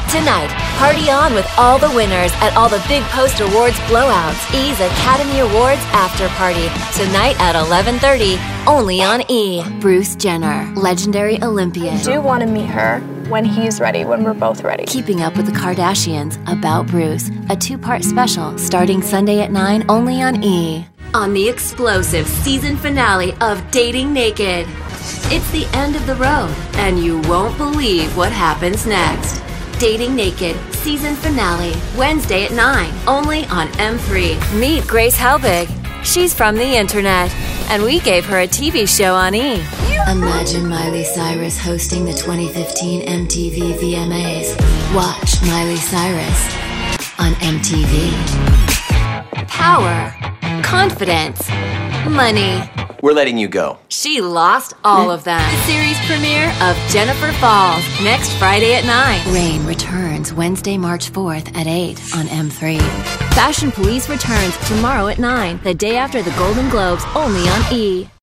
Tonight, party on with all the winners at all the Big Post Awards blowouts. E's Academy Awards After Party. Tonight at 11:30, only on E! Bruce Jenner, legendary Olympian. I do want to meet her when he's ready, when we're both ready. Keeping Up with the Kardashians, About Bruce. A 2-part special starting Sunday at 9, only on E! On the explosive season finale of Dating Naked. It's the end of the road, and you won't believe what happens next. Dating Naked, season finale, Wednesday at 9, only on M3. Meet Grace Helbig. She's from the internet, and we gave her a TV show on E! Imagine Miley Cyrus hosting the 2015 MTV VMAs. Watch Miley Cyrus on MTV. Power, confidence, money. We're letting you go. She lost all of them. The series premiere of Jennifer Falls, next Friday at 9. Rain returns Wednesday, March 4th at 8 on M3. Fashion Police returns tomorrow at 9, the day after the Golden Globes, only on E!